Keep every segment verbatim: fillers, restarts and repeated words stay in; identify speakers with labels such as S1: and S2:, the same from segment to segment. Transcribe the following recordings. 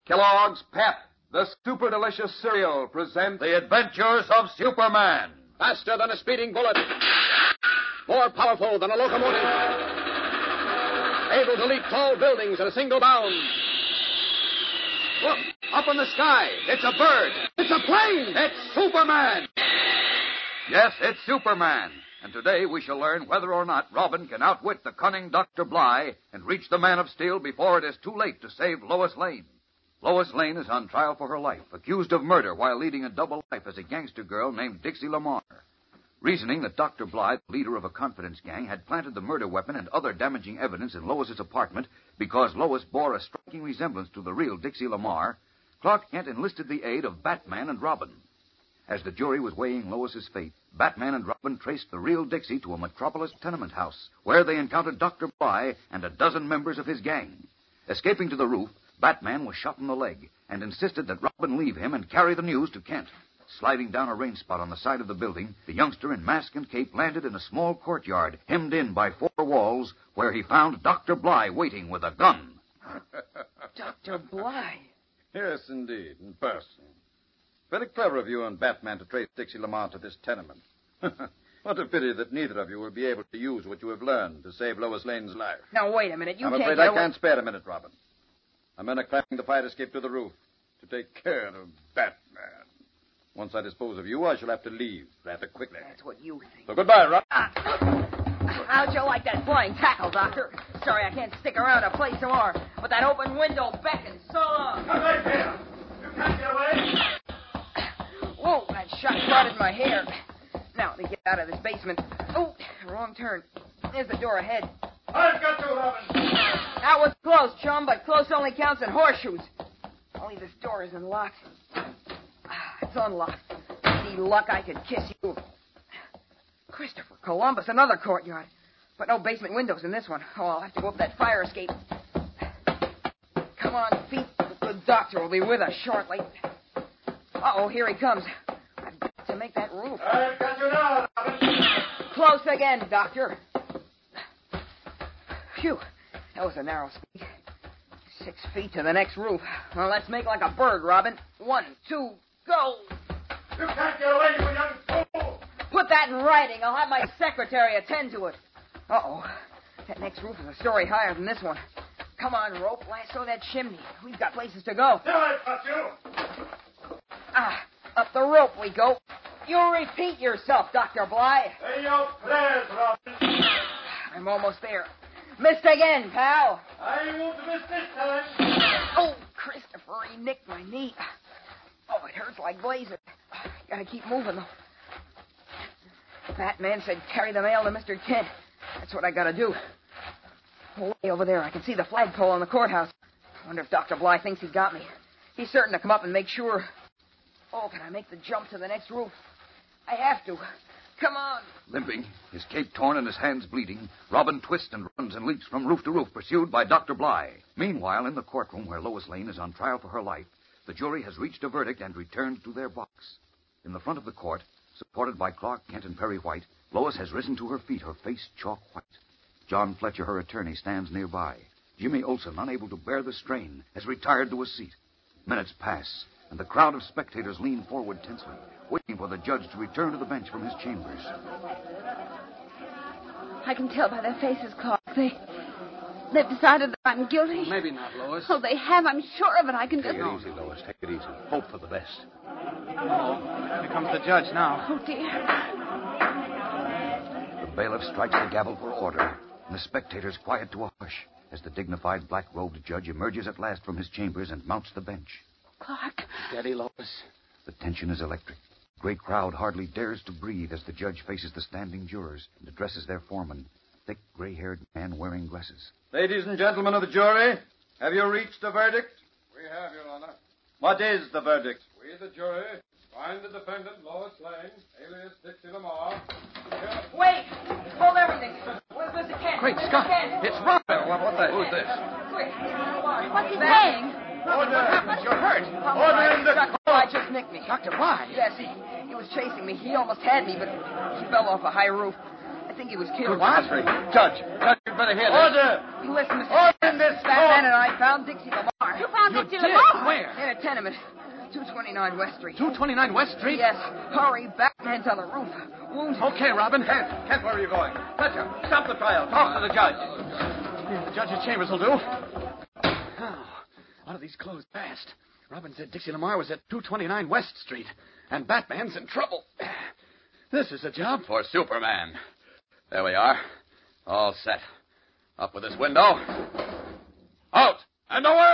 S1: Kellogg's Pep, the super delicious cereal, presents
S2: The Adventures of Superman.
S3: Faster than a speeding bullet. More powerful than a locomotive. Able to leap tall buildings in a single bound. Look, up in the sky. It's a bird. It's a plane. It's Superman.
S2: Yes, it's Superman. And today we shall learn whether or not Robin can outwit the cunning Doctor Bly and reach the Man of Steel before it is too late to save Lois Lane. Lois Lane is on trial for her life, accused of murder while leading a double life as a gangster girl named Dixie Lamar. Reasoning that Doctor Bly, the leader of a confidence gang, had planted the murder weapon and other damaging evidence in Lois's apartment because Lois bore a striking resemblance to the real Dixie Lamar, Clark Kent enlisted the aid of Batman and Robin. As the jury was weighing Lois's fate, Batman and Robin traced the real Dixie to a Metropolis tenement house, where they encountered Doctor Bly and a dozen members of his gang. Escaping to the roof, Batman was shot in the leg and insisted that Robin leave him and carry the news to Kent. Sliding down a rain spot on the side of the building, the youngster in mask and cape landed in a small courtyard hemmed in by four walls, where he found Doctor Bly waiting with a gun.
S4: Doctor Bly?
S5: Yes, indeed, in person. Very clever of you and Batman to trace Dixie Lamar to this tenement. What a pity that neither of you will be able to use what you have learned to save Lois Lane's life.
S4: Now, wait a minute. You
S5: I'm
S4: can't
S5: afraid
S4: get
S5: I
S4: away...
S5: can't spare a minute, Robin. My men are climbing the fire escape to the roof to take care of Batman. Once I dispose of you, I shall have to leave rather quickly.
S4: That's what you think.
S5: So goodbye, Robin.
S4: Ah. How'd you like that flying tackle, Doctor? Sorry I can't stick around to play some more, but that open window beckons. So long.
S6: Come right here. You can't get away.
S4: Whoa, that shot caught my hair. Now, let me get out of this basement. Oh, wrong turn. There's the door ahead.
S6: I've got you, Robin.
S4: That was close, chum, but close only counts in horseshoes. Only this door isn't locked. Ah, it's unlocked. Any luck I could kiss you. Christopher Columbus, another courtyard. But no basement windows in this one. Oh, I'll have to go up that fire escape. Come on, feet. The good doctor will be with us shortly. Uh-oh, here he comes. I've got to make that roof.
S6: I've got you now, Robin.
S4: Close again, Doctor. Phew, that was a narrow squeak. Six feet to the next roof. Well, let's make like a bird, Robin. One, two, go.
S6: You can't get away, you young fool.
S4: Put that in writing. I'll have my secretary attend to it. Uh-oh. That next roof is a story higher than this one. Come on, rope. Lasso that chimney. We've got places to go.
S6: Now I've got you.
S4: Ah, up the rope we go. You repeat yourself, Doctor Bly.
S6: Say your prayers, Robin.
S4: I'm almost there. Missed again, pal.
S6: I won't miss this time.
S4: Oh, Christopher, he nicked my knee. Oh, it hurts like blazing. Gotta keep moving, though. Batman said carry the mail to Mister Kent. That's what I gotta do. Way over there, I can see the flagpole on the courthouse. I wonder if Doctor Bly thinks he got me. He's certain to come up and make sure. Oh, can I make the jump to the next roof? I have to. Come on.
S2: Limping, his cape torn and his hands bleeding, Robin twists and runs and leaps from roof to roof, pursued by Doctor Bly. Meanwhile, in the courtroom where Lois Lane is on trial for her life, the jury has reached a verdict and returned to their box. In the front of the court, supported by Clark Kent and Perry White, Lois has risen to her feet, her face chalk white. John Fletcher, her attorney, stands nearby. Jimmy Olsen, unable to bear the strain, has retired to a seat. Minutes pass, and the crowd of spectators lean forward tensely, waiting for the judge to return to the bench from his chambers.
S7: I can tell by their faces, Clark. They, they've decided that I'm guilty.
S1: Maybe not, Lois.
S7: Oh, they have. I'm sure of it. I can just...
S5: Take it easy, Lois. Take it easy. Hope for the best.
S1: Oh, here comes the judge now.
S7: Oh, dear.
S2: The bailiff strikes the gavel for order, and the spectators quiet to a hush as the dignified black-robed judge emerges at last from his chambers and mounts the bench.
S7: Clark.
S1: Steady, Lois.
S2: The tension is electric. The great crowd hardly dares to breathe as the judge faces the standing jurors and addresses their foreman, a thick, gray-haired man wearing glasses.
S5: Ladies and gentlemen of the jury, have you reached a verdict?
S6: We have, Your Honor.
S5: What is the verdict?
S6: We, the jury, find the defendant, Lois Lane, alias Dixie Lamar.
S4: Wait! Hold everything. Where's Mister Kent?
S1: Great
S4: Mister
S1: Scott!
S4: Kent.
S1: It's Robin! What, what the... Who's this?
S4: Quick.
S7: What's he saying?
S5: Order!
S1: You're hurt.
S5: Order in the
S4: Doctor Bly just nicked me.
S1: Doctor Bly?
S4: Yes, he, he was chasing me. He almost had me, but he fell off a high roof. I think he was killed.
S1: What? Judge, Judge, you'd better hear this.
S5: Order!
S4: Listen, Mister
S5: Order
S4: Kent.
S5: in this
S4: Batman
S5: court.
S4: and I found Dixie Lamar. Lamar.
S7: You found
S8: You
S7: Dixie
S8: did?
S7: Lamar.
S8: Where?
S4: In a tenement. two twenty-nine West Street.
S8: two twenty-nine West Street?
S4: Yes. Hurry. Batman's on the roof. Wounded.
S8: Okay, Robin.
S5: Kent, Kent, where are you going? Fletcher, stop the trial. Talk to the judge.
S8: The judge's chambers will do. Oh, out of these closed fast. Robin said Dixie Lamar was at two twenty-nine West Street, and Batman's in trouble. This is a job
S2: For Superman. There we are. All set. Up with this window. Out! And away!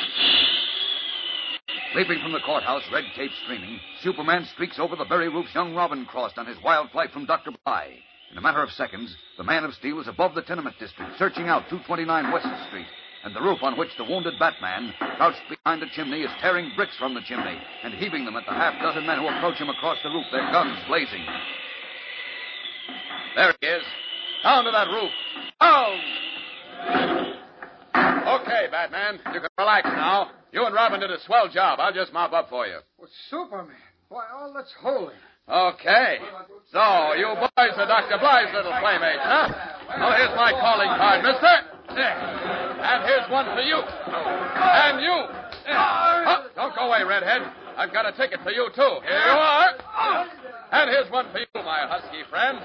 S2: Leaping from the courthouse, red cape streaming, Superman streaks over the very roofs young Robin crossed on his wild flight from Doctor Bly. In a matter of seconds, the Man of Steel is above the tenement district, searching out two twenty-nine West Street. And the roof on which the wounded Batman, crouched behind a chimney, is tearing bricks from the chimney and heaving them at the half-dozen men who approach him across the roof, their guns blazing. There he is. Down to that roof. Down!
S3: Okay, Batman. You can relax now. You and Robin did a swell job. I'll just mop up for you.
S6: Well, Superman. Why, all that's holy.
S3: Okay. So, you boys are Doctor Bly's little playmates, huh? Well, here's my calling card, mister. There. And here's one for you. And you. There. Oh, don't go away, Redhead. I've got a ticket for you, too. Here you are. And here's one for you, my husky friend.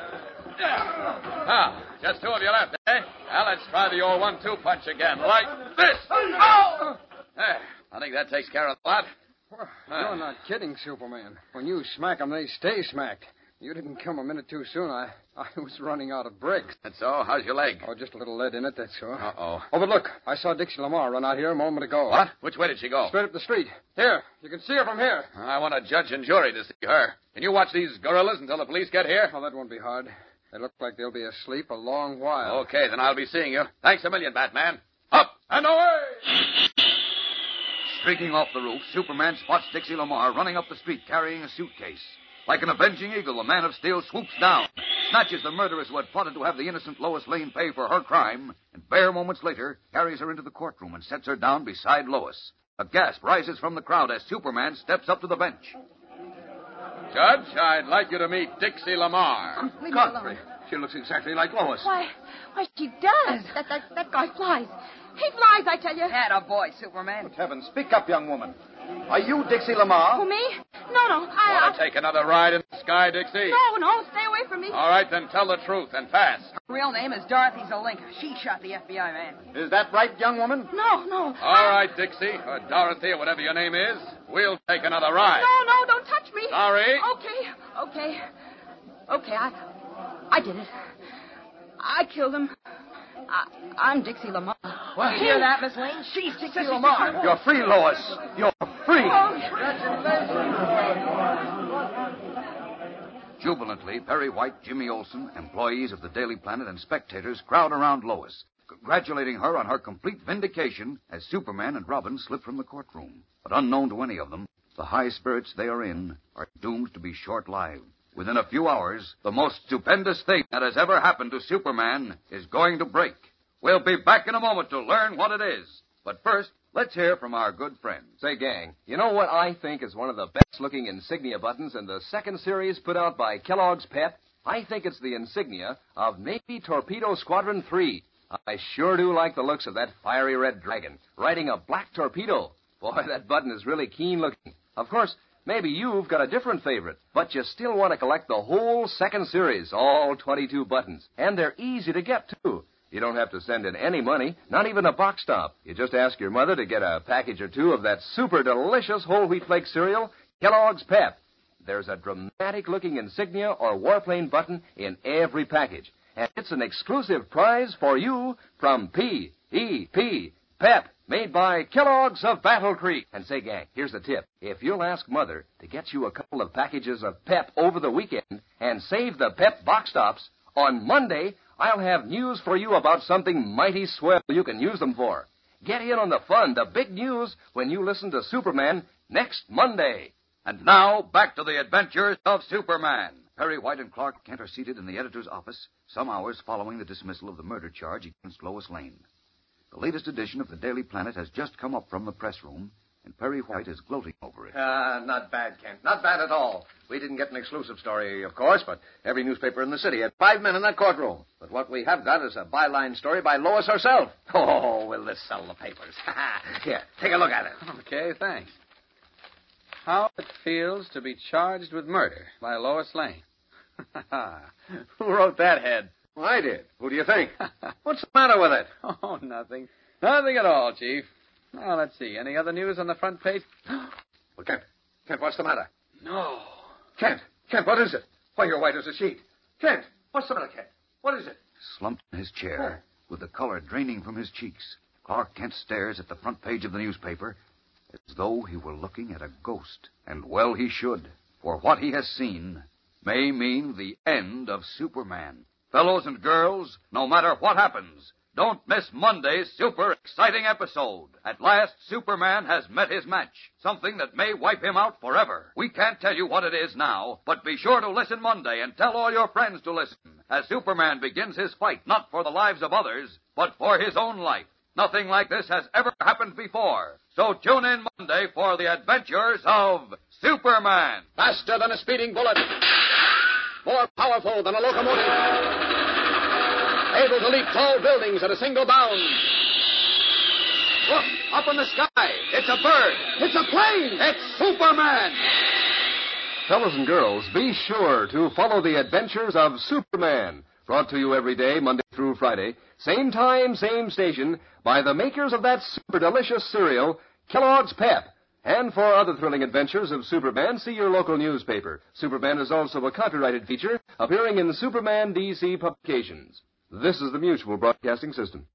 S3: Ah, just two of you left, eh? Now let's try the old one two punch again, like this. There. I think that takes care of the lot.
S6: Well, you're not kidding, Superman. When you smack 'em, they stay smacked. You didn't come a minute too soon. I, I was running out of bricks.
S3: That's so. How's your leg?
S6: Oh, just a little lead in it, that's all.
S3: Uh-oh.
S6: Oh, but look, I saw Dixie Lamar run out here a moment ago.
S3: What? Which way did she go?
S6: Straight up the street. Here, you can see her from here.
S3: I want a judge and jury to see her. Can you watch these gorillas until the police get here?
S6: Oh, that won't be hard. They look like they'll be asleep a long while.
S3: Okay, then I'll be seeing you. Thanks a million, Batman. Up and away!
S2: Streaking off the roof, Superman spots Dixie Lamar running up the street carrying a suitcase. Like an avenging eagle, the Man of Steel swoops down, snatches the murderess who had plotted to have the innocent Lois Lane pay for her crime, and bare moments later carries her into the courtroom and sets her down beside Lois. A gasp rises from the crowd as Superman steps up to the bench.
S3: Judge, I'd like you to meet Dixie Lamar.
S7: Leave me
S5: Godfrey,
S7: alone.
S5: she looks exactly like Lois.
S7: Why, why, she does. That, that, that guy flies. He flies, I tell you.
S4: Had a boy, Superman.
S5: Good heavens, speak up, young woman. Are you Dixie Lamar?
S7: Who, me? No, no, I...
S3: Want to take another ride in the sky, Dixie?
S7: No, no, stay away from me.
S3: All right, then tell the truth, and fast.
S4: Her real name is Dorothy Zelinka. She shot the F B I man.
S5: Is that right, young woman?
S7: No, no.
S3: All right, Dixie, or Dorothy, or whatever your name is. We'll take another ride.
S7: No, no, don't touch me.
S3: Sorry.
S7: Okay, okay. Okay, I... I did it. I killed him. I, I'm Dixie Lamar.
S4: Well, you hear that, Miss Lane? She's Dixie Lamar.
S5: You're free, Lois. You're free.
S2: Jubilantly, Perry White, Jimmy Olsen, employees of the Daily Planet, and spectators crowd around Lois, congratulating her on her complete vindication as Superman and Robin slip from the courtroom. But unknown to any of them, the high spirits they are in are doomed to be short-lived. Within a few hours, the most stupendous thing that has ever happened to Superman is going to break. We'll be back in a moment to learn what it is. But first, let's hear from our good friends.
S9: Say, gang, you know what I think is one of the best-looking insignia buttons in the second series put out by Kellogg's Pep? I think it's the insignia of Navy Torpedo Squadron three. I sure do like the looks of that fiery red dragon riding a black torpedo. Boy, that button is really keen-looking. Of course, maybe you've got a different favorite, but you still want to collect the whole second series, all twenty-two buttons. And they're easy to get, too. You don't have to send in any money, not even a box stop. You just ask your mother to get a package or two of that super delicious whole wheat flake cereal, Kellogg's Pep. There's a dramatic-looking insignia or warplane button in every package. And it's an exclusive prize for you from P E P, Pep, made by Kellogg's of Battle Creek. And say, gang, here's the tip. If you'll ask Mother to get you a couple of packages of Pep over the weekend and save the Pep box stops, on Monday, I'll have news for you about something mighty swell you can use them for. Get in on the fun, the big news, when you listen to Superman next Monday.
S2: And now, back to the adventures of Superman. Perry White and Clark Kent are seated in the editor's office some hours following the dismissal of the murder charge against Lois Lane. The latest edition of the Daily Planet has just come up from the press room, and Perry White is gloating over it.
S10: Uh, not bad, Kent. Not bad at all. We didn't get an exclusive story, of course, but every newspaper in the city had five men in that courtroom. But what we have got is a byline story by Lois herself. Oh, will this sell the papers? Here, take a look at it.
S6: Okay, thanks. How it feels to be charged with murder by Lois Lane. Who wrote that head?
S10: Well, I did. Who do you think? What's the matter with it?
S6: Oh, nothing. Nothing at all, Chief. Now, let's see. Any other news on the front page?
S10: Well, Kent. Kent, what's the matter?
S6: No.
S10: Kent. Kent, what is it? Why, you're white as a sheet. Kent, what's the matter, Kent? What is it?
S2: Slumped in his chair, oh. with the color draining from his cheeks, Clark Kent stares at the front page of the newspaper as though he were looking at a ghost. And well he should, for what he has seen may mean the end of Superman. Fellows and girls, no matter what happens, don't miss Monday's super exciting episode. At last, Superman has met his match, something that may wipe him out forever. We can't tell you what it is now, but be sure to listen Monday and tell all your friends to listen, as Superman begins his fight not for the lives of others, but for his own life. Nothing like this has ever happened before. So tune in Monday for the adventures of Superman.
S3: Faster than a speeding bullet. More powerful than a locomotive. Able to leap tall buildings at a single bound. Look, up in the sky. It's a bird. It's a plane. It's Superman.
S9: Fellows and girls, be sure to follow the adventures of Superman. Brought to you every day, Monday through Friday. Same time, same station, by the makers of that super delicious cereal, Kellogg's Pep. And for other thrilling adventures of Superman, see your local newspaper. Superman is also a copyrighted feature appearing in Superman D C publications. This is the Mutual Broadcasting System.